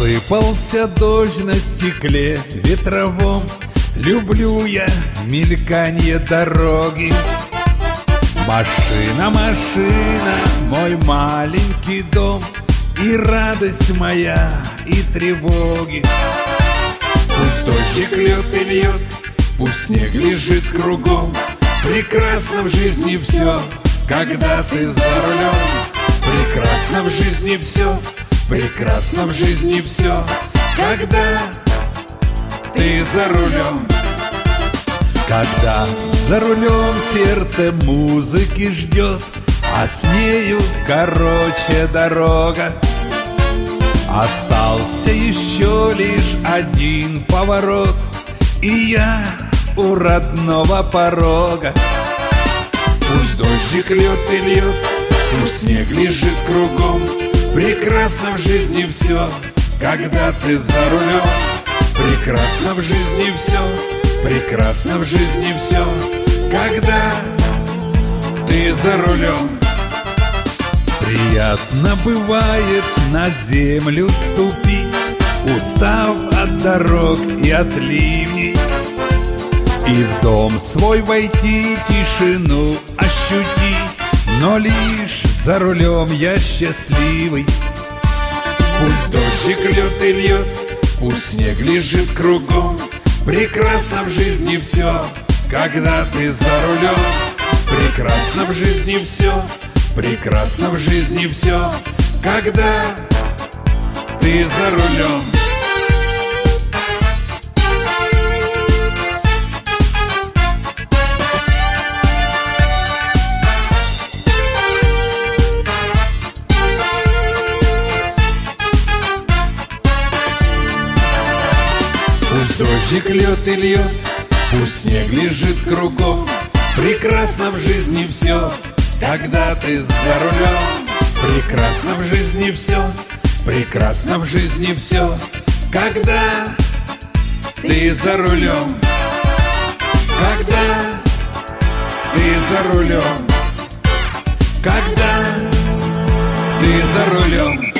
Посыпался дождь на стекле ветровом. Люблю я мельканье дороги. Машина, машина, мой маленький дом, и радость моя, и тревоги. Пусть дождик льет и льет, пусть снег лежит кругом. Прекрасно в жизни все, когда ты за рулем. Прекрасно в жизни все, прекрасно в жизни все, когда ты за рулем. Когда за рулем сердце музыки ждет, а с нею короче дорога. Остался еще лишь один поворот, и я у родного порога. Пусть дождик льет и льет, пусть снег лежит кругом. Прекрасно в жизни все, когда ты за рулем. Прекрасно в жизни все, прекрасно в жизни все, когда ты за рулем. Приятно бывает на землю ступить, устав от дорог и от ливней, и в дом свой войти, тишину ощутить. Но лишь за рулем я счастливый. Пусть дождик льет и льет, пусть снег лежит кругом. Прекрасно в жизни все, когда ты за рулем. Прекрасно в жизни все, прекрасно в жизни все, когда ты за рулем. Пусть дождик льет и льет, пусть снег лежит кругом. Прекрасно в жизни все, когда ты за рулем. Прекрасно в жизни все, прекрасно в жизни все, когда ты за рулем. Когда ты за рулем. Когда ты за рулем.